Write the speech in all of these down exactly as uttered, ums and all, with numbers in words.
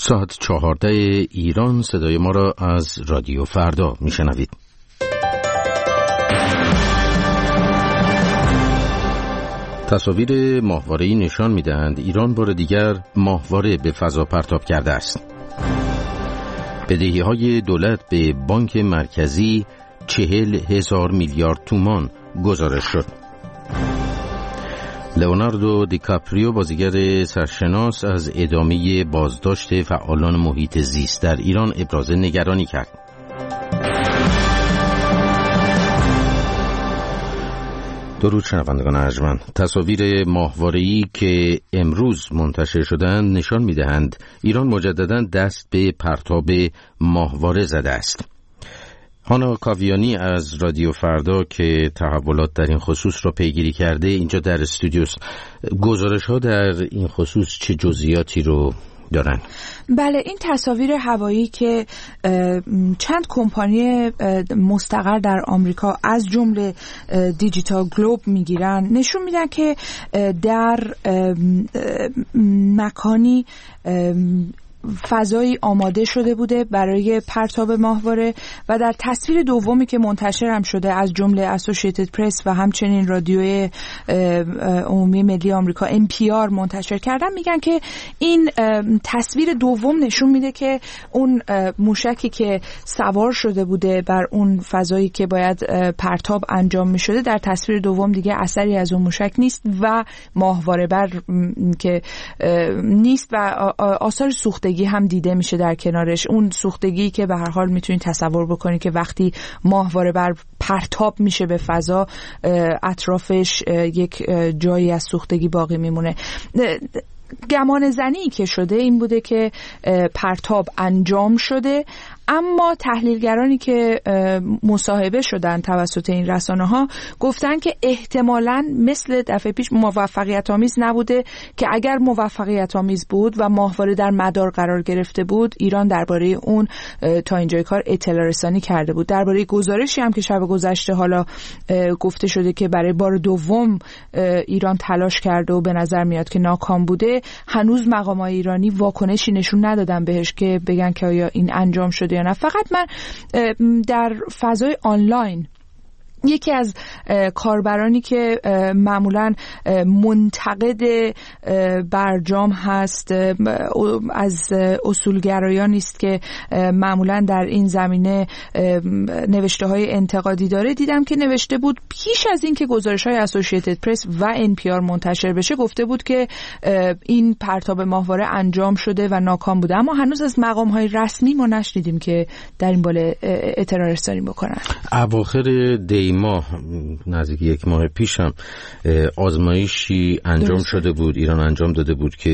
ساعت چهارده ایران صدای ما را از رادیو فردا میشنوید. تصاویر ماهواره‌ای نشان می‌دهند ایران بار دیگر ماهواره به فضا پرتاب کرده است. بدهی‌های دولت به بانک مرکزی چهل هزار میلیارد تومان گزارش شد. لئوناردو دیکاپریو بازیگر سرشناس از ادامه بازداشت فعالان محیط زیست در ایران ابراز نگرانی کرد. درود شنوندگان ارجمند، تصاویر ماهواره‌ای که امروز منتشر شدند نشان می‌دهند ایران مجدداً دست به پرتاب ماهواره زده است. هانا کاویانی از رادیو فردا که تحولات در این خصوص را پیگیری کرده اینجا در استودیوست. گزارش‌ها در این خصوص چه جزئیاتی رو دارن؟ بله، این تصاویر هوایی که چند کمپانی مستقر در آمریکا از جمله دیجیتال گلوب میگیرن نشون میدن که در مکانی فضایی آماده شده بوده برای پرتاب ماهواره و در تصویر دومی که منتشر هم شده از جمله اسوسییتد پرس و همچنین رادیوی عمومی ملی آمریکا ام پی آر منتشر کردن، میگن که این تصویر دوم نشون میده که اون موشکی که سوار شده بوده بر اون فضایی که باید پرتاب انجام میشده در تصویر دوم دیگه اثری از اون موشک نیست و ماهواره بر که نیست و آثار سوخته هم دیده میشه در کنارش. اون سوختگی که به هر حال میتونید تصور بکنید که وقتی ماهواره بر پرتاب میشه به فضا اطرافش یک جایی از سوختگی باقی میمونه. گمان زنی که شده این بوده که پرتاب انجام شده، اما تحلیلگرانی که مصاحبه شدن توسط این رسانه ها گفتن که احتمالاً مثل دفعه پیش موفقیت آمیز نبوده، که اگر موفقیت آمیز بود و ماهواره در مدار قرار گرفته بود ایران درباره اون تا اینجای کار اطلاع رسانی کرده بود. درباره گزارشی هم که شب گذشته حالا گفته شده که برای بار دوم ایران تلاش کرده و به نظر میاد که ناکام بوده، هنوز مقامات ایرانی واکنشی نشون ندادن بهش که بگن که آیا این انجام شده یا نه. فقط من در فضای آنلاین یکی از کاربرانی که معمولاً منتقد برجام هست، از اصولگرایان است که معمولاً در این زمینه نوشته های انتقادی داره، دیدم که نوشته بود پیش از این که گزارش های اسوسییتد پرس و ان پی آر منتشر بشه گفته بود که این پرتاب ماهواره انجام شده و ناکام بوده، اما هنوز از مقام های رسمی ما نشنیدیم که در این باره اطلاع رسانی بکنن. اواخر دی ماه نزدیک یک ماه پیش هم آزمایشی انجام درست. شده بود، ایران انجام داده بود که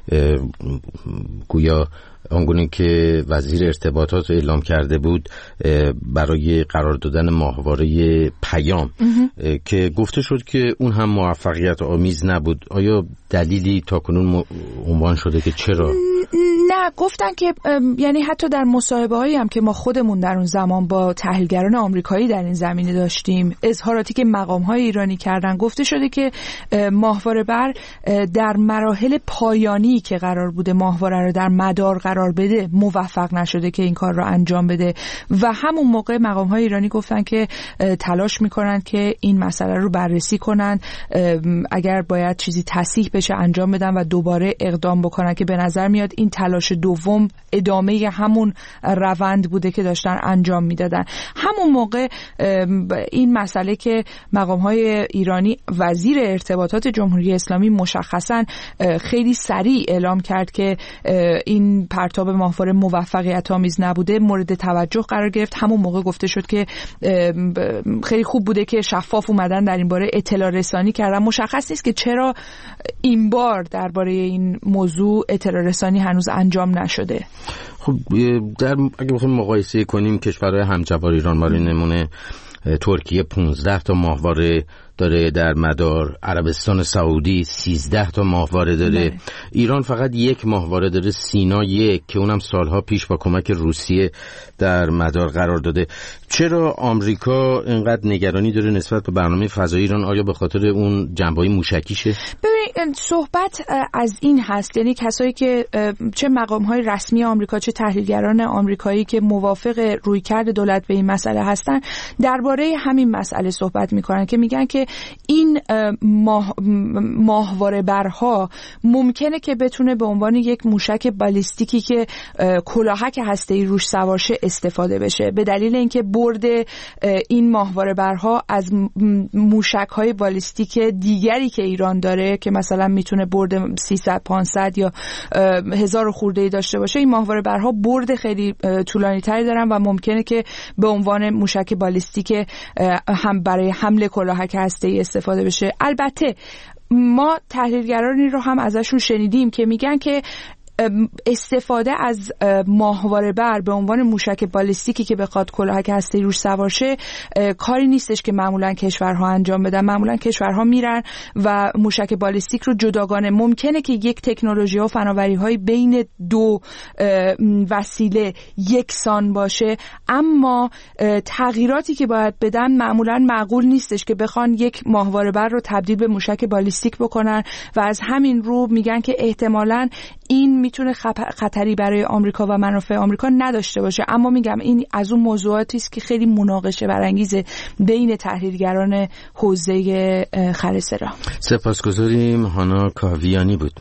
گویا آنگونه که وزیر ارتباطات اعلام کرده بود برای قرار دادن ماهواره پیام که گفته شد که اون هم موفقیت آمیز نبود. آیا دلیلی تاکنون عنوان شده که چرا؟ نه، گفتن که یعنی حتی در مصاحبه هایی هم که ما خودمون در اون زمان با تحلیلگران آمریکایی در این زمینه داشتیم، اظهاراتی که مقام های ایرانی کردن، گفته شده که ماهواره بر در مراحل پایانی که قرار بوده ماهواره رو در مدار قرار بده موفق نشده که این کار رو انجام بده و همون موقع مقام های ایرانی گفتن که تلاش میکنن که این مسئله رو بررسی کنن، اگر باید چیزی تصحیح بشه انجام بدن و دوباره اقدام بکنن، که به نظر میاد این تلاش دوم ادامه همون روند بوده که داشتن انجام میدادن. همون موقع این مسئله که مقام‌های ایرانی، وزیر ارتباطات جمهوری اسلامی مشخصاً خیلی سریع اعلام کرد که این پرتاب ماهواره موفقیت آمیز نبوده، مورد توجه قرار گرفت. همون موقع گفته شد که خیلی خوب بوده که شفاف اومدن در این باره اطلاع رسانی کردن. مشخص نیست که چرا این بار درباره این موضوع اطلاع رسانی هنوز انجام نشده. خب در اگه بخوایم مقایسه کنیم کشورهای همجوار ایران، برای نمونه ترکیه پانزده تا ماهواره داره در مدار، عربستان سعودی سیزده تا ماهواره داره. نه. ایران فقط یک ماهواره داره، سینا یک، که اونم سالها پیش با کمک روسیه در مدار قرار داده. چرا آمریکا اینقدر نگرانی داره نسبت به برنامه فضایی ایران؟ آیا به خاطر اون جنبه‌های موشکیشه؟ ببین، صحبت از این هست، یعنی کسایی که چه مقام‌های رسمی آمریکا چه تحلیلگران آمریکایی که موافق رویکرد دولت به این مسئله هستن درباره همین مسئله صحبت می‌کنن که میگن که این ماه ماهواره برها ممکنه که بتونه به عنوان یک موشک بالیستیکی که کلاهک هسته‌ای روش سوار شه استفاده بشه، به دلیل اینکه برد این ماهواره برها از موشک‌های بالیستیک دیگری که ایران داره که مثلا میتونه برد سیصد پانصد یا هزار خورده‌ای داشته باشه، این ماهواره برها برد خیلی طولانی تری دارن و ممکنه که به عنوان موشک بالیستیک هم برای حمله کلاهک هسته‌ای استفاده بشه. البته ما تحلیلگرانی رو هم ازشون شنیدیم که میگن که استفاده از ماهواره بر به عنوان موشک بالیستیکی که بخواد کلاهک هسته‌ای روش سوار شه کاری نیستش که معمولا کشورها انجام بدن. معمولا کشورها میرن و موشک بالیستیک رو جداگانه، ممکنه که یک تکنولوژی و فناوری‌های بین دو وسیله یکسان باشه، اما تغییراتی که باید بدن معمولا معقول نیستش که بخوان یک ماهواره بر رو تبدیل به موشک بالیستیک بکنن و از همین رو میگن که احتمالاً این میتونه خطری برای آمریکا و منافع آمریکا نداشته باشه. اما میگم این از اون موضوعاتی است که خیلی مناقشه برانگیزه بین تحلیلگران حوزه خرسرا. سپاسگزاریم. هانا کاویانی بود.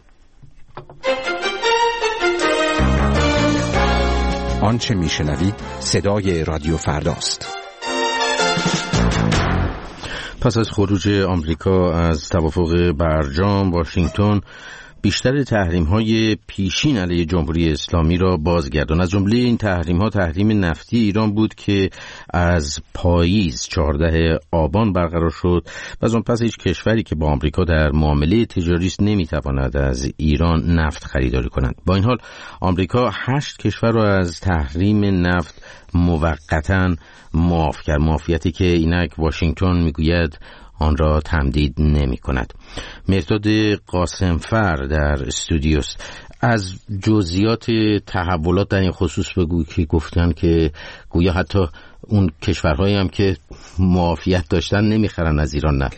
آنچه میشنوید صدای رادیو فرداست. پس از خروج آمریکا از توافق برجام، واشنگتن بیشتر تحریم‌های پیشین علیه جمهوری اسلامی را بازگرداند. از جمله این تحریم‌ها تحریم نفتی ایران بود که از پاییز چهاردهم آبان برقرار شد و از آن پس هیچ کشوری که با آمریکا در معامله تجاری است نمی‌تواند از ایران نفت خریداری کند. با این حال آمریکا هشت کشور را از تحریم نفت موقتاً معاف کرد، معافیتی که اینک واشنگتن میگوید آن را تمدید نمی کند. مرداد قاسمفر در استودیوست. از جزئیات تحولات در این خصوص بگو که گفتن که گویا حتی اون کشورهایی هم که معافیت داشتن نمیخرن از ایران نفت.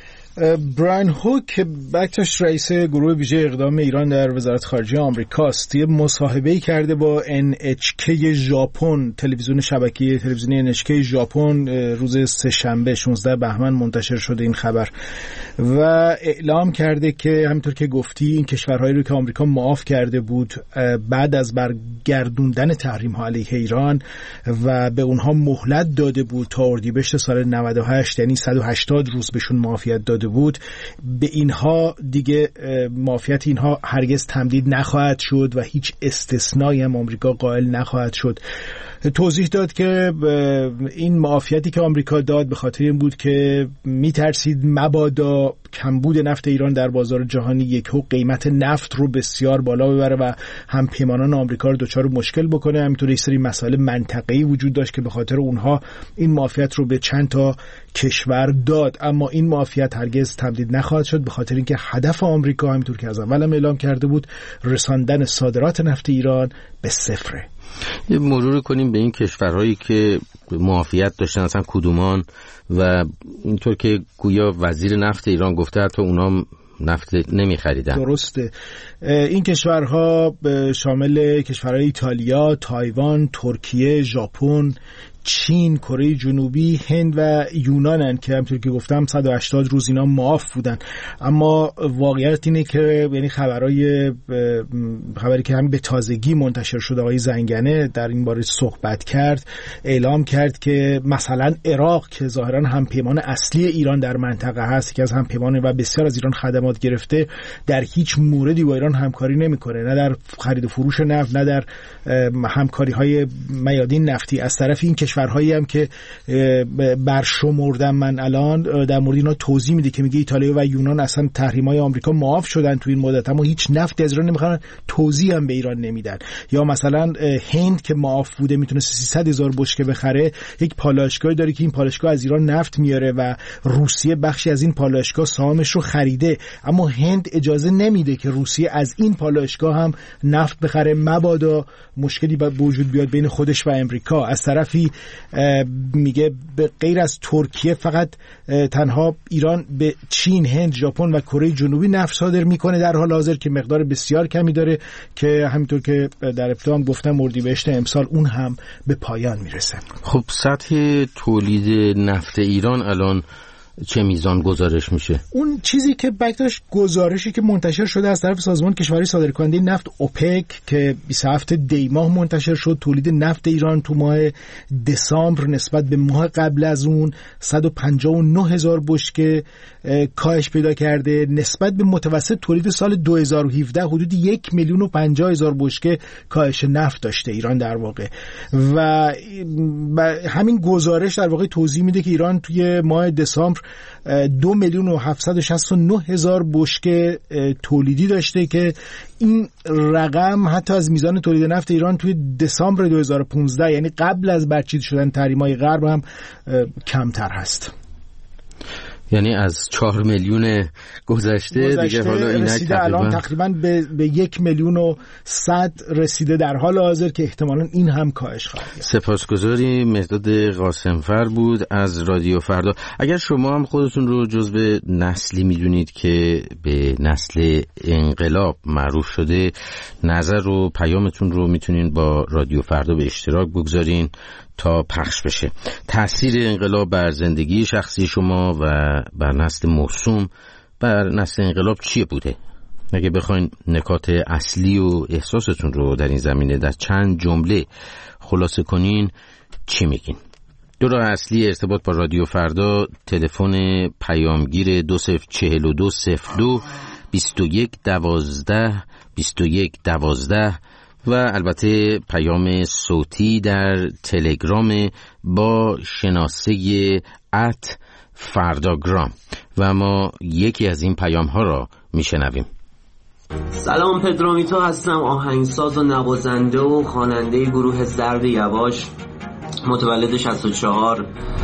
براین هوک بکتاش رئیس گروه ویژه اقدام ایران در وزارت خارجه آمریکاست، یه مصاحبه‌ای کرده با ان اچ کی ژاپن، تلویزیون شبکه تلویزیونی ان اچ کی ژاپن، روز سه‌شنبه شانزده بهمن منتشر شده این خبر و اعلام کرده که همینطور که گفتی این کشورهایی رو که آمریکا معاف کرده بود بعد از برگردوندن تحریم‌ها علیه ایران و به اونها مهلت داده بود تا اردیبهشت سال نود و هشت، یعنی صد و هشتاد روز بهشون معافیت داده بود، به اینها دیگه معافیت اینها هرگز تمدید نخواهد شد و هیچ استثنایی هم آمریکا قائل نخواهد شد. توضیح داد که این معافیتی که آمریکا داد به خاطر این بود که میترسید مبادا کمبود نفت ایران در بازار جهانی یکهو قیمت نفت رو بسیار بالا ببره و هم پیمانان آمریکا رو دچار مشکل بکنه. همینطور یک سری مسائل منطقه‌ای وجود داشت که به خاطر اونها این معافیت رو به چند تا کشور داد، اما این معافیت هرگز تمدید نخواهد شد به خاطر اینکه هدف آمریکا همینطور که از اول هم اعلام کرده بود رساندن صادرات نفت ایران به صفره. یه مرور کنیم به این کشورهایی که معافیت داشتن اصلا کدومان و اینطور که گویا وزیر نفت ایران گفته حتی اونا نفت نمی خریدن. درسته. این کشورها شامل کشورهای ایتالیا، تایوان، ترکیه، ژاپن، چین، کره جنوبی، هند و یونانن که همونطور که گفتم صد و هشتاد روز اینا معاف بودن. اما واقعیت اینه که یعنی خبرای خبری که همین به تازگی منتشر شده، آقای زنگنه در این باره صحبت کرد، اعلام کرد که مثلا عراق که ظاهرا هم پیمان اصلی ایران در منطقه هست، که از هم پیمان و بسیار از ایران خدمات گرفته، در هیچ موردی با ایران همکاری نمیکنه، نه در خرید و فروش نفت، نه در همکاری‌های میادین نفتی. از طرف این کشور کشورهایی هم که برشمردم من الان در مورد اینا توضیح میده که میگه ایتالیا و یونان اصلا تحریم‌های آمریکا معاف شدن تو این مدت، اما هیچ نفت از ایران نمیخوان، توضیح هم به ایران نمیدن. یا مثلا هند که معاف بوده میتونست سیصد هزار بشکه بخره، یک پالایشگاهی داره که این پالایشگاه از ایران نفت میاره و روسیه بخشی از این پالایشگاه سهامش رو خریده، اما هند اجازه نمیده که روسیه از این پالایشگاه هم نفت بخره، مبادا مشکلی به وجود بیاد بین خودش و امریکا. از طرفی میگه به غیر از ترکیه فقط تنها ایران به چین، هند، ژاپن و کره جنوبی نفت صادر میکنه در حال حاضر که مقدار بسیار کمی داره که همینطور که در ابتدا هم گفتم اردیبهشت امسال اون هم به پایان میرسه. خب سطح تولید نفت ایران الان چه میزان گزارش میشه؟ اون چیزی که بکتاش گزارشی که منتشر شده از طرف سازمان کشوری صادرکننده نفت اوپک که بیست و هفتم دی ماه منتشر شد، تولید نفت ایران تو ماه دسامبر نسبت به ماه قبل از اون صد و پنجاه و نه هزار بشکه کاهش پیدا کرده، نسبت به متوسط تولید سال دو هزار و هفده حدود یک میلیون و پنجاه هزار بشکه کاهش نفت داشته ایران در واقع. و همین گزارش در واقع توضیح میده که ایران توی ماه دسامبر دو میلیون و هفتصد و شصت و نه هزار بشکه تولیدی داشته که این رقم حتی از میزان تولید نفت ایران توی دسامبر دو هزار و پانزده، یعنی قبل از برچیده شدن تحریم‌های غرب، هم کمتر هست. یعنی از چهار میلیون گذشته, گذشته دیگه حالا اینک رسیده الان تقریبا به, به یک میلیون و صد رسیده در حال حاضر که احتمالاً این هم کاهش خواهد یافت. سپاسگزاری. مهداد قاسمفر بود از رادیو فردا. اگر شما هم خودتون رو جزو نسلی میدونید که به نسل انقلاب معروف شده، نظر و پیامتون رو میتونین با رادیو فردا به اشتراک بگذارین تا پخش بشه. تأثیر انقلاب بر زندگی شخصی شما و بر نسل موسوم بر نسل انقلاب چیه بوده؟ اگه بخواین نکات اصلی و احساستون رو در این زمینه در چند جمله خلاصه کنین چی میگین؟ دو راه اصلی ارتباط با رادیو فردا: تلفن پیامگیر دو صفر چهل و دو صفر دو بیست و یک دوازده بیست و یک دوازده و البته پیام صوتی در تلگرام با شناسه ات فرداگرام. و ما یکی از این پیام ها را میشنویم. سلام، پدرومیتو هستم، آهنگساز و نوازنده و خواننده گروه زرد یواش، متولد شصت و چهار،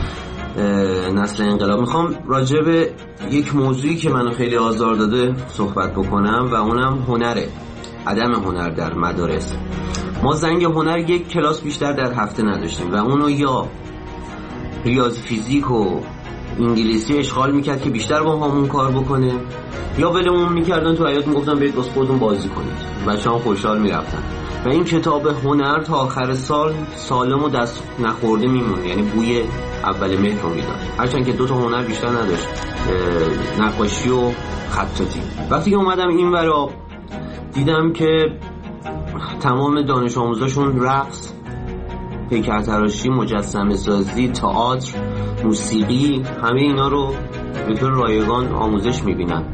نسل انقلاب. میخوام راجع به یک موضوعی که منو خیلی آزار داده صحبت بکنم و اونم هنره، عدم هنر در مدارس. ما زنگ هنر یک کلاس بیشتر در هفته نداشتیم و اونو یا ریاضی فیزیک و انگلیسی اشغال میکرد که بیشتر با همون کار بکنه، یا ولمون میکردن تو حیاط میگفتن برید بس خودتون بازی کنید، بچه‌ها خوشحال میرفتن. و این کتاب هنر تا آخر سال سالم و دست نخورده میمونه، یعنی بوی اول مهر رو میداد، هرچند که دو تا هنر بیشتر نداشت، نقاشی و خطاطی. وقتی که اومدم این ورا دیدم که تمام دانش آموزاشون رقص، پیکرتراشی، مجسمه سازی، تئاتر، موسیقی، همه اینا رو به طور رایگان آموزش میبینن.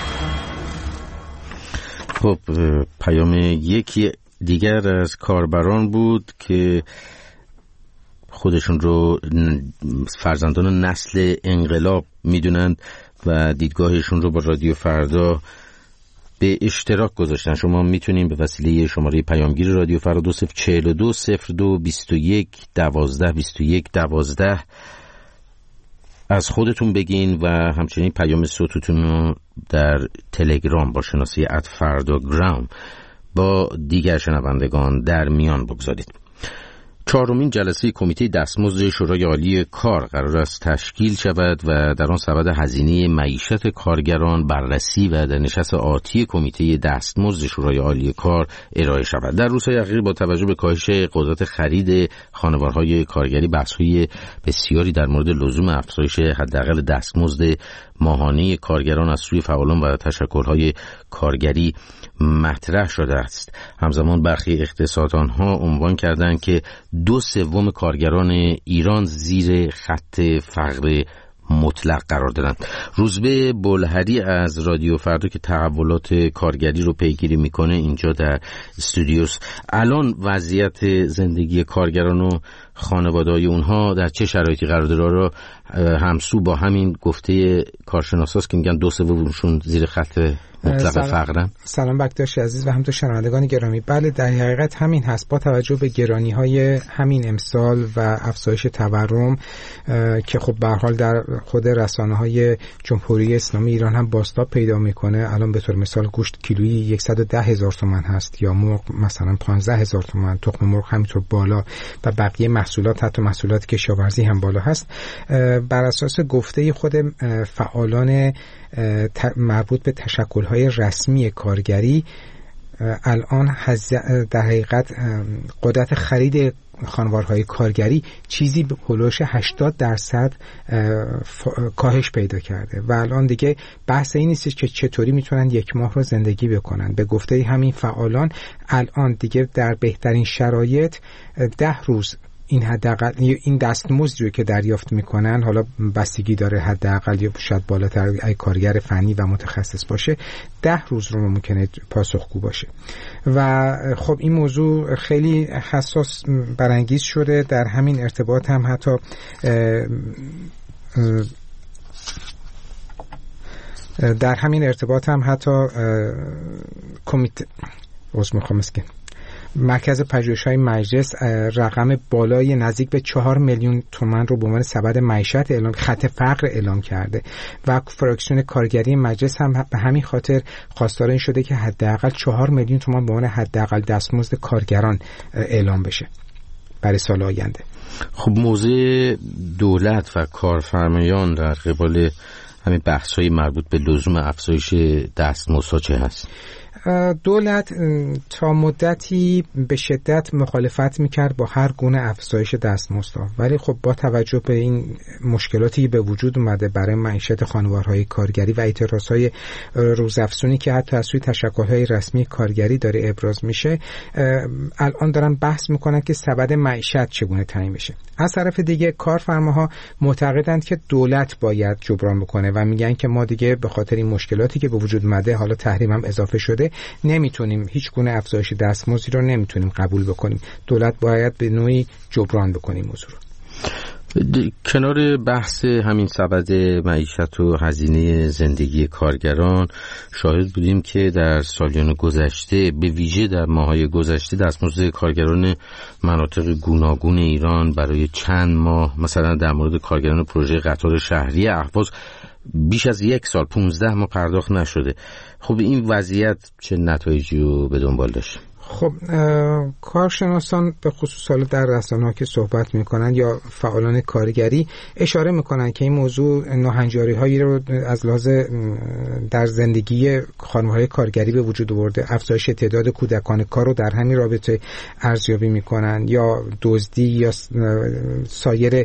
خب پیام یکی دیگر از کاربران بود که خودشون رو فرزندان نسل انقلاب میدونند و دیدگاهشون رو با رادیو فردا به اشتراک گذاشتن. شما میتونین به وسیله شماره پیامگیر رادیو فردا دو صفر چهل و دو صفر دو بیست و یک دوازده بیست و یک دوازده از خودتون بگین و همچنین پیام صوتتون رو در تلگرام با شناسه ات فرداگرام با دیگر شنوندگان در میان بگذارید. چهارمین جلسه کمیته دستمزد شورای عالی کار قرار است تشکیل شود و در آن سبد هزینه معیشت کارگران بررسی و در نشست آتی کمیته دستمزد شورای عالی کار ارائه شود. در روزهای اخیر با توجه به کاهش قدرت خرید خانوارهای کارگری بحث‌های بسیاری در مورد لزوم افزایش حداقل دستمزد ماهانه کارگران از سوی فعالان و تشکل‌های کارگری مطرح شده است. همزمان برخی اقتصاددان‌ها عنوان کردند که دو سوم کارگران ایران زیر خط فقر مطلق قرار دارند. روزبه بلهری از رادیو فردا که تحولات کارگری رو پیگیری میکنه اینجا در استودیوس، الان وضعیت زندگی کارگران رو خانواده‌های اونها در چه شرایطی قرار داره رو همسو با همین گفته کارشناساست که میگن دو سومشون زیر خط مطلق فقرن. سلام بکتاش عزیز و همینطور شنوندگان گرامی. بله در حقیقت همین هست. با توجه به گرانی‌های همین امسال و افزایش تورم که خب به هر حال در خود رسانه‌های جمهوری اسلامی ایران هم بازتاب پیدا میکنه. الان به طور مثال گوشت کیلویی صد و ده هزار تومان هست یا مرغ مثلا پانزده هزار تومان، تخم مرغ همینطور بالا و بقیه محصولات حتی محصولات کشاورزی هم بالا هست. بر اساس گفته خود فعالان مربوط به تشکل‌های رسمی کارگری الان در حقیقت قدرت خرید خانوارهای کارگری چیزی به هولوش هشتاد درصد کاهش پیدا کرده و الان دیگه بحث این نیست که چطوری میتونن یک ماه رو زندگی بکنن. به گفته همین فعالان الان دیگه در بهترین شرایط ده روز این حداقل این دستمزدی رو که دریافت میکنن، حالا بستگی داره حداقل یا شاید بالاتر ای کارگر فنی و متخصص باشه، ده روز رو ممکنه پاسخگو باشه و خب این موضوع خیلی حساس برانگیز شده. در همین ارتباط هم حتی در همین ارتباط هم حتی کمیته عضو میخوام اسکن مرکز پژوهش‌های مجلس رقم بالای نزدیک به چهار میلیون تومان رو به عنوان سبد معیشت اعلام خط فقر اعلام کرده و فراکسیون کارگری مجلس هم به همین خاطر خواستار این شده که حداقل چهار میلیون تومان به عنوان حداقل دستمزد کارگران اعلام بشه برای سال آینده. خب موضع دولت و کارفرمایان در قبال همین بحث‌های مربوط به لزوم افزایش دستمزدها چه هست؟ دولت تا مدتی به شدت مخالفت میکرد با هر گونه افزایش دستمزدها، ولی خب با توجه به این مشکلاتی که به وجود اومده برای معیشت خانوارهای کارگری و اعتراضهای روزافزونی که حتی از سوی تشکل‌های رسمی کارگری داره ابراز میشه، الان دارن بحث میکنن که سبد معیشت چگونه تعیین بشه. از طرف دیگه کارفرماها معتقدند که دولت باید جبران بکنه و میگن که ما دیگه به خاطر این مشکلاتی که به وجود اومده، حالا تحریم هم اضافه شده، نمیتونیم هیچ گونه افزایش دستمزدی رو نمیتونیم قبول بکنیم. دولت باید به نوعی جبران بکنه موضوع رو. کنار بحث همین سبد معیشت و هزینه زندگی کارگران، شاهد بودیم که در سالیان گذشته به ویژه در ماه‌های گذشته دستمزد کارگران مناطق گوناگون ایران برای چند ماه، مثلا در مورد کارگران پروژه قطار شهری اهواز بیش از یک سال پونزده ماه پرداخت نشده. خب این وضعیت چه نتایجی رو به دنبال داشت؟ خب کارشناسان به خصوص حالا در رسانه‌ها که صحبت میکنن یا فعالان کارگری اشاره میکنن که این موضوع ناهنجاری‌هایی رو از لحاظ در زندگی خانم‌های کارگری به وجود آورده. افزایش تعداد کودکان کار رو در همین رابطه ارزیابی میکنن یا دزدی یا سایر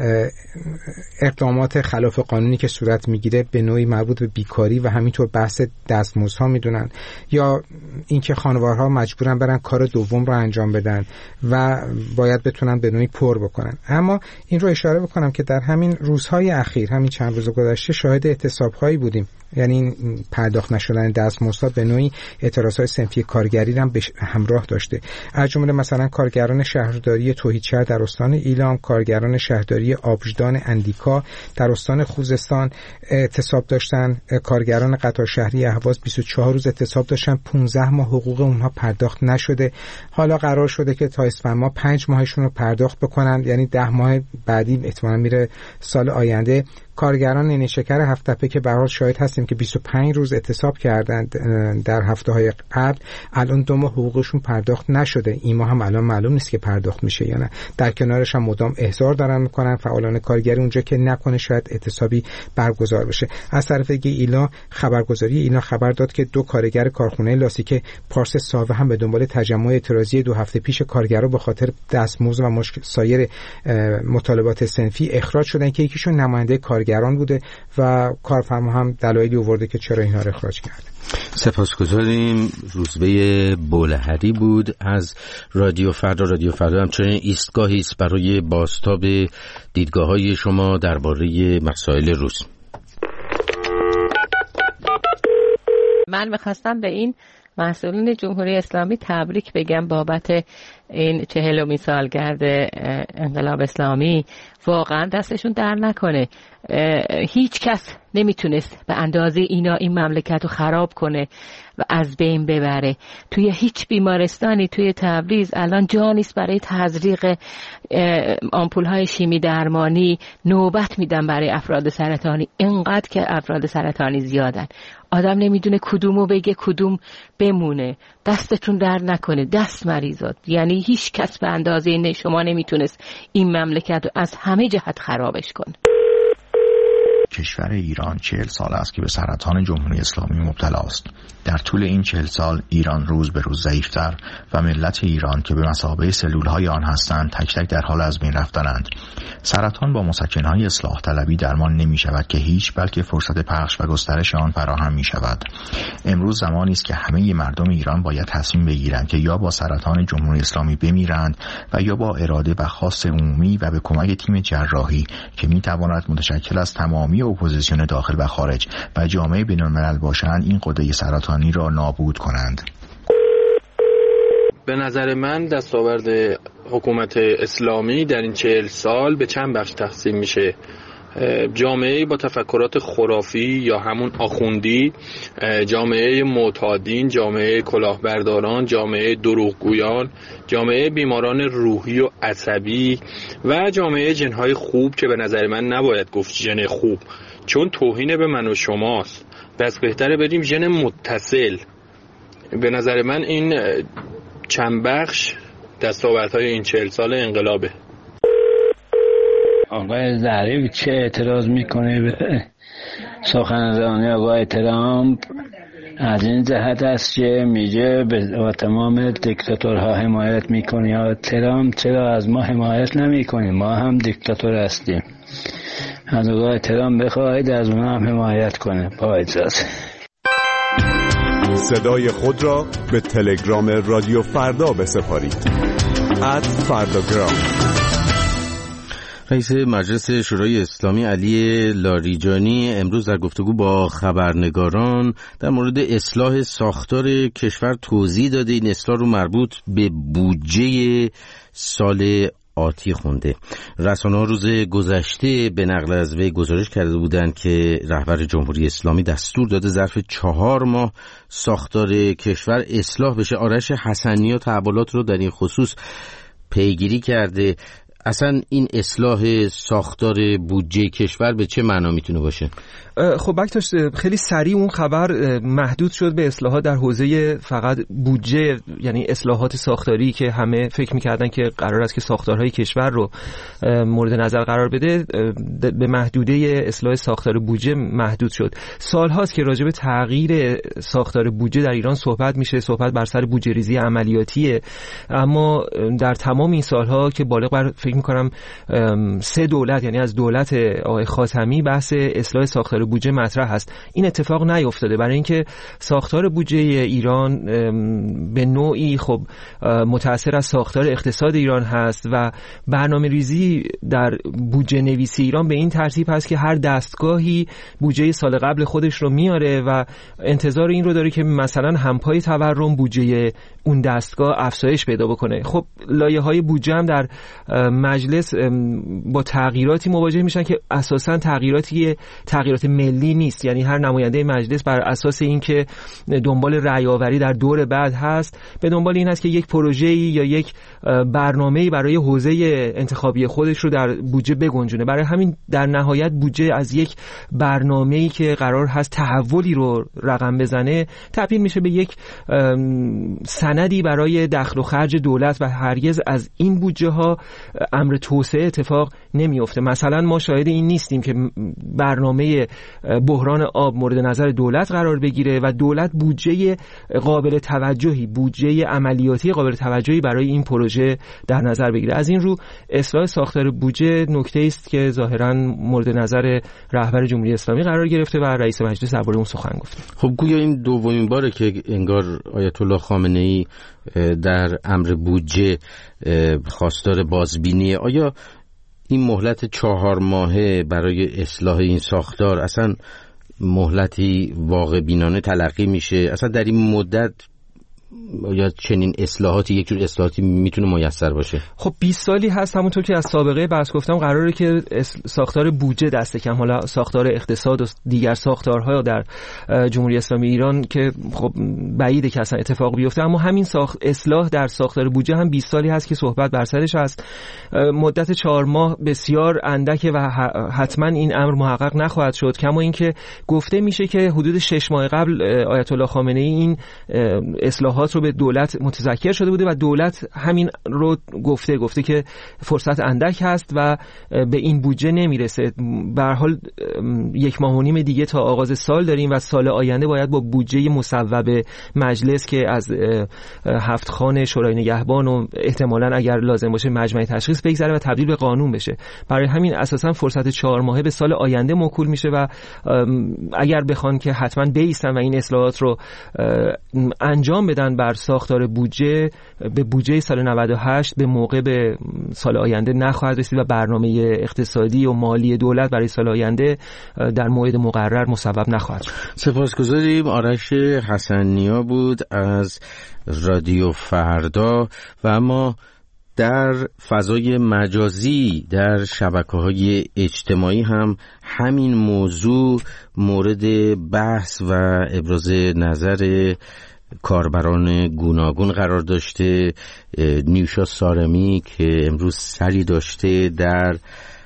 اقدامات خلاف قانونی که صورت میگیره به نوعی مربوط به بیکاری و همینطور بحث دستمزدها میدونن، یا اینکه خانوارها مجبورن برن کار دوم رو انجام بدن و باید بتونن به نوعی پر بکنن. اما این رو اشاره بکنم که در همین روزهای اخیر، همین چند روز گذشته، شاهد اعتصاب‌هایی بودیم، یعنی پرداخت نشدن دستمزدها به نوعی اعتراض‌های صنفی کارگری هم به همراه داشته. از جمله مثلا کارگران شهرداری توحیدشهر در استان ایلام، کارگران شهرداری آبجدان اندیکا در استان خوزستان اعتصاب داشتن، کارگران قطار شهری اهواز بیست و چهار روز اعتصاب داشتن، پانزده ماه حقوق اونها پرداخت نشده. حالا قرار شده که تا اسفند ماه پنج ماهشون رو پرداخت بکنن، یعنی ده ماه بعدی احتمالاً میره سال آینده. کارگران نیشکر هفت‌تپه که به هر حال شاهد هستیم که بیست و پنج روز اعتصاب کردند در هفته‌های قبل، الان دو ماه حقوقشون پرداخت نشده. این ماه هم الان معلوم نیست که پرداخت میشه یا نه. در کنارش هم مدام احضار دارن میکنن فعالان کارگری اونجا که نکنه شاید اعتصابی برگزار بشه. از طرف دیگه ایلا خبرگزاری اینا خبر داد که دو کارگر کارخونه لاستیک پارس ساوه هم به دنبال تجمع اعتراضی دو هفته پیش کارگرا به خاطر دستمزد و مشکل سایر مطالبات صنفی اخراج شدن که یکیشون نماینده کارگران بوده و کارفرما هم دلایلی آورده که چرا اینها رو اخراج کرده. سپاسگزاریم. روزبه بولهری بود از رادیو فردا. رادیو فردا همچنین ایستگاهی است برای بازتاب دیدگاه‌های شما درباره مسائل روز. من می‌خواستم به این مسئولین جمهوری اسلامی تبریک بگم بابت این چهلمین سالگرد انقلاب اسلامی. واقعا دستشون در نکنه. هیچ کس نمیتونست به اندازه اینا این مملکت رو خراب کنه و از بین ببره. توی هیچ بیمارستانی توی تبریز الان جا نیست برای تزریق آمپول های شیمی درمانی. نوبت میدن برای افراد سرطانی، اینقدر که افراد سرطانی زیادن. آدم نمیدونه کدومو بگه کدوم بمونه. دستتون در نکنه، دست مریضات. یعنی هیچ کس به اندازه این شما نمیتونست این مملکت رو از همه جهت خرابش کنه. کشور ایران چهل سال است که به سرطان جمهوری اسلامی مبتلا است. در طول این چهل سال ایران روز به روز ضعیفتر و ملت ایران که به مثابه سلولهای آن هستند تک تک در حال از بین رفتنند. سرطان با مسکنهای اصلاح طلبی درمان نمی شود که هیچ، بلکه فرصت پخش و گسترش آن فراهم می شود. امروز زمانی است که همه مردم ایران باید تصمیم بگیرند که یا با سرطان جمهوری اسلامی بمیرند و یا با اراده و خواست عمومی و به کمک تیم جراحی که می تواند متشکل از تمامی اپوزیسیون داخل و خارج و جامعه بین‌الملل باشند این قده سرطانی را نابود کنند. به نظر من دستاورد حکومت اسلامی در این چهل سال به چند بخش تقسیم میشه. جامعه با تفکرات خرافی یا همون آخوندی، جامعه معتادین، جامعه کلاهبرداران، جامعه دروغگویان، جامعه بیماران روحی و عصبی و جامعه جنهای خوب که به نظر من نباید گفت جن خوب، چون توهین به من و شماست. پس بهتره بریم ژن متصل. به نظر من این چند بخش دستاوردهای این چهل سال انقلابه. آقای ظریف چه اعتراض میکنه به سخنرانی آقای ترامپ؟ از این جهت است که میگه به تمام دیکتاتورها حمایت میکنی. یا ترامپ چرا از ما حمایت نمیکنی؟ ما هم دیکتاتور هستیم. از آقای ترامپ بخواهید از اون هم حمایت کنه. با اجازه. صدای خود را به تلگرام رادیو فردا بسپارید. ات فرداگرام. رئیس مجلس شورای اسلامی علی لاریجانی امروز در گفتگو با خبرنگاران در مورد اصلاح ساختار کشور توضیح داده. این اصلاح رو مربوط به بودجه سال آتی خونده. رسانه‌ها روز گذشته به نقل از وی گزارش کرده بودند که رهبر جمهوری اسلامی دستور داده ظرف چهار ماه ساختار کشور اصلاح بشه. آرش حسنی تحولات رو در این خصوص پیگیری کرده. اصلا این اصلاح ساختار بودجه کشور به چه معنا میتونه باشه؟ خب بکتاش خیلی سریع اون خبر محدود شد به اصلاحات در حوزه فقط بودجه، یعنی اصلاحات ساختاری که همه فکر میکردن که قرار است که ساختارهای کشور رو مورد نظر قرار بده، به محدوده اصلاح ساختار بودجه محدود شد. سالهاست که راجع به تغییر ساختار بودجه در ایران صحبت میشه، صحبت بر سر بودجه ریزی عملیاتیه، اما در تمام این سالها که بالغ بر فکر میکنم سه دولت، یعنی از دولت آقای خاتمی بحث اصلاح ساختار بودجه مطرح هست. این اتفاق نیفتاده، برای اینکه ساختار بودجه ایران به نوعی خب متأثر از ساختار اقتصاد ایران هست و برنامه ریزی در بودجه نویسی ایران به این ترتیب هست که هر دستگاهی بودجه سال قبل خودش رو میاره و انتظار این رو داره که مثلا همپای تورم بودجه اون دستگاه افزایش پیدا بکنه. خب لایه‌های بودجه هم در مجلس با تغییراتی مواجه میشن که اساساً تغییراتی تغییرات ملی نیست، یعنی هر نماینده مجلس بر اساس اینکه دنبال رأی آوری در دور بعد هست، به دنبال این هست که یک پروژه‌ای یا یک برنامه‌ای برای حوزه انتخابی خودش رو در بودجه بگنجونه. برای همین در نهایت بودجه از یک برنامه‌ای که قرار هست تحولی رو رقم بزنه تبدیل میشه به یک سندی برای دخل و خرج دولت و هرگز از این بودجه ها امر توسعه اتفاق نمیفته. مثلا ما شاهد این نیستیم که برنامه بحران آب مورد نظر دولت قرار بگیره و دولت بودجه قابل توجهی، بودجه عملیاتی قابل توجهی برای این پروژه در نظر بگیره. از این رو اصلاح ساختار بودجه نکته است که ظاهرا مورد نظر رهبر جمهوری اسلامی قرار گرفته و رئیس مجلس درباره اون سخن گفته. خب گویا این دومین باره که انگار آیت الله خامنه‌ای در امر بودجه خواستار بازبینی. آیا این مهلت چهار ماهه برای اصلاح این ساختار اصلا مهلتی واقع بینانه تلقی میشه؟ اصلا در این مدت یا چنین اصلاحاتی یک جور اصلاحاتی میتونه میسر باشه؟ خب بیست سالی هست همونطور که از سابقه بحث گفتم قراره که ساختار بودجه دست کم، حالا ساختار اقتصاد و دیگر ساختارها در جمهوری اسلامی ایران که خب بعیده که اصلا اتفاق بیفته، اما همین ساخت اصلاح در ساختار بودجه هم بیست سالی هست که صحبت بر سرش هست. مدت چهار ماه بسیار اندکه و حتما این امر محقق نخواهد شد، کما اینکه گفته میشه که حدود شش ماه قبل آیت الله خامنه ای این اصلاحات رو به دولت متذکر شده بوده و دولت همین رو گفته گفته که فرصت اندک هست و به این بودجه نمیرسه. به هر حال یک ماه و نیم دیگه تا آغاز سال داریم و سال آینده باید با بودجه مصوب مجلس که از هفت خان شورای نگهبان و احتمالاً اگر لازم باشه مجمع تشخیص بگذره و تبدیل به قانون بشه. برای همین اساساً فرصت چهار ماهه به سال آینده موکول میشه و اگر بخوان که حتما بایستن و این اصلاحات رو انجام بدن بر ساختار بودجه، به بودجه سال نود و هشت به موقع به سال آینده نخواهد رسید و برنامه اقتصادی و مالی دولت برای سال آینده در موعد مقرر مصوب نخواهد شد. سپاسگزاریم. آرش حسنیا بود از رادیو فردا. و اما در فضای مجازی در شبکه‌های اجتماعی هم همین موضوع مورد بحث و ابراز نظر کاربران گوناگون قرار داشته. نیوشا سارمی که امروز سری داشته در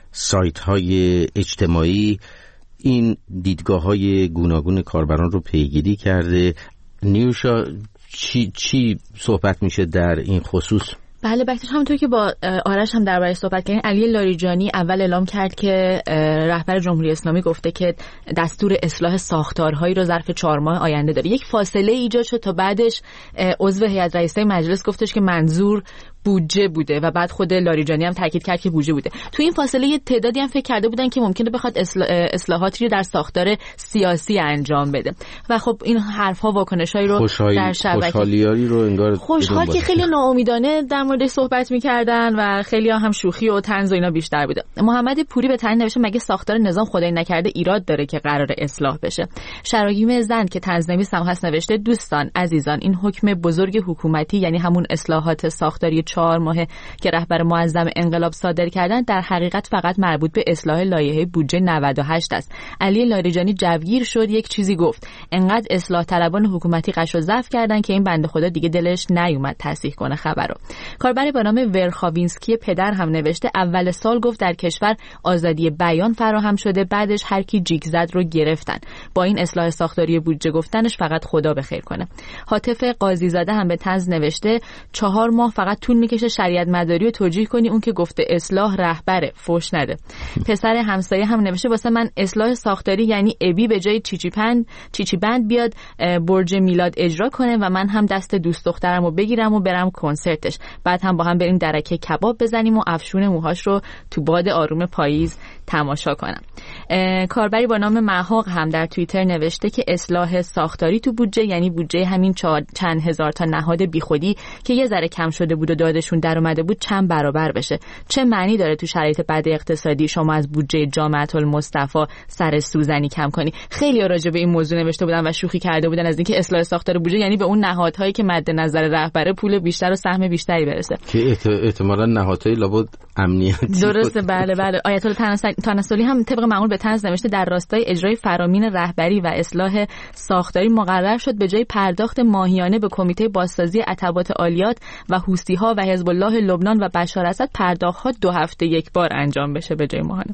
سایت‌های اجتماعی این دیدگاه‌های گوناگون کاربران رو پیگیری کرده. نیوشا چی چی صحبت میشه در این خصوص؟ بله بکتر، همونطور که با آرش هم درباره صحبت کردیم، علی لاریجانی اول اعلام کرد که رهبر جمهوری اسلامی گفته که دستور اصلاح ساختارهایی رو ظرف چهار ماه آینده داره. یک فاصله ایجاد شد تا بعدش عضو هیئت رئیسه مجلس گفتش که منظور بودجه بوده و بعد خود لاریجانی هم تاکید کرد که بودجه بوده. تو این فاصله یه تعدادی هم فکر کرده بودن که ممکنه بخواد اصلاحاتی رو در ساختار سیاسی انجام بده و خب این حرف‌ها واکنش‌هایی رو خوشحالی، در شبکه خوشحالیاری رو انگار خوشحال که خیلی ناامیدانه در موردش صحبت می‌کردن و خیلی هم شوخی و طنز و اینا بیشتر بوده. محمد پوری به تن نوشته مگه ساختار نظام خدای نکرده ایراد داره که قرار اصلاح بشه. شراگیم زند که طنزنویس هم هست نوشته دوستان عزیزان، این حکم بزرگ حکومتی یعنی همون اصلاحات ساختاری چهار ماهه که رهبر معظم انقلاب صادر کردن در حقیقت فقط مربوط به اصلاح لایحه بودجه نود و هشت است. علی لاریجانی جوگیر شد، یک چیزی گفت، انقدر اصلاح طلبان حکومتی قش و ضعف کردن که این بنده خدا دیگه دلش نیومد تصحیح کنه خبرو. کاربری با نام ورخاوینسکی پدر هم نوشته اول سال گفت در کشور آزادی بیان فراهم شده، بعدش هر کی جیک زد رو گرفتن. با این اصلاح ساختاری بودجه گفتنش فقط خدا به خیر کنه. حاطف قاضی زاده هم به طنز نوشته چهار ماه فقط طول میکشه شریعت مداری رو توجیه کنی، اون که گفته اصلاح رهبره فوش نده. پسر همسایه هم نوشته واسه من اصلاح ساختاری یعنی ابی به جای چیچی پند چیچی بند بیاد برج میلاد اجرا کنه و من هم دست دوست دخترمو بگیرم و برم کنسرتش، بعد هم با هم بریم درکه کباب بزنیم و افشون موهاش رو تو باد آروم پاییز تماشا کنم. کاربری با نام محاق هم در توییتر نوشته که اصلاح ساختاری تو بودجه یعنی بودجه همین چند هزار تا نهاد بیخودی که یه ذره کم شده بود و دادشون در اومده بود چند برابر بشه. چه معنی داره تو شرایط بد اقتصادی شما از بودجه جامعه المصطفی سر سوزنی کم کنی؟ خیلی راجع به این موضوع نوشته بودن و شوخی کرده بودن از اینکه اصلاح ساختار بودجه یعنی به اون نهادهایی که مد نظر رهبر پول بیشتر و سهم بیشتری برسه که احتمالاً نهادهای لابد امنیتی درسته. بله بله. آیت الله تناسلی هم طبق معمول به طنز نوشته در راستای اجرای فرامین رهبری و اصلاح ساختاری مقرر شد به جای پرداخت ماهیانه به کمیته بازسازی عتبات عالیات و حوثی‌ها و حزب الله لبنان و بشار اسد پرداخت‌ها دو هفته یک بار انجام بشه به جای ماهانه.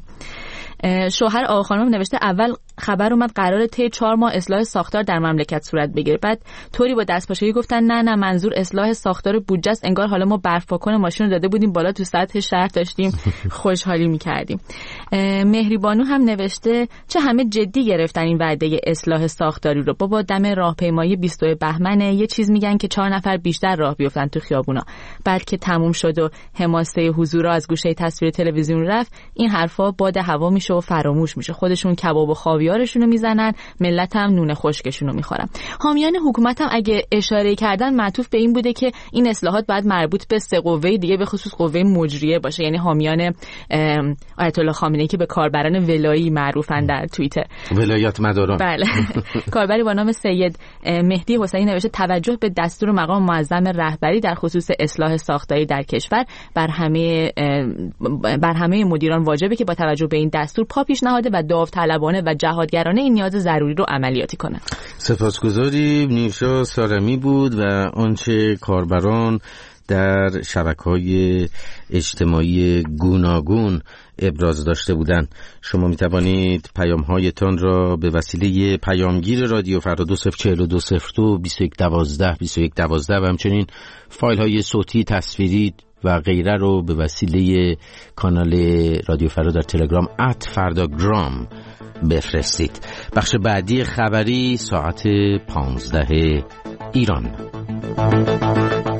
شوهر آقا خانم نوشته اول خبر اومد قراره طی چهار ماه اصلاح ساختار در مملکت صورت بگیره، بعد طوری با دستپاچگی گفتن نه نه منظور اصلاح ساختار بودجه است، انگار حالا ما برف پاکن ماشین رو داده بودیم بالا تو سطح شهر داشتیم خوشحالی می‌کردیم. مهری بانو هم نوشته چه همه جدی گرفتن این وعده اصلاح ساختاری رو، بابا دم راهپیمایی بیست بهمنه یه چیز میگن که چهار نفر بیشتر راه بیفتن تو خیابونا، بعد که تموم شد و حماسه حضور از گوشه تصویر تلویزیون رفت این حرفا باد هوا میشه میشه و فراموش میشه. خودشون کباب و خاویارشون رو میزنن، ملت هم نون خشکشون رو میخورن. حامیان حکومت هم اگه اشاره کردن معطوف به این بوده که این اصلاحات باید مربوط به سه قوه دیگه به خصوص قوه مجریه باشه، یعنی حامیان آیت الله خامنه‌ای که به کاربران ولایی معروفن در توییتر، ولایت مداران. بله. کاربری با نام سید مهدی حسینی نوشته توجه به دستور مقام معظم رهبری در خصوص اصلاح ساختاری در کشور بر همه بر همه مدیران واجبه که با توجه به این دستور پا پیش نهاده و داوطلبانه و جهادگرانه این نیاز ضروری رو عملیاتی کنند. سپاسگزاریم. نیوشا سارمی بود و آنچه کاربران در شبکه‌های اجتماعی گوناگون ابراز داشته بودند. شما می توانید پیام‌هایتان را به وسیله پیامگیر رادیو فردا دو صفر چهل و دو صفر دو بیست و یک دوازده بیست و یک دوازده و همچنین فایل‌های صوتی، تصویری و غیره رو به وسیله کانال رادیو فردا در تلگرام ات فرداگرام بفرستید. بخش بعدی خبری ساعت پانزده ایران.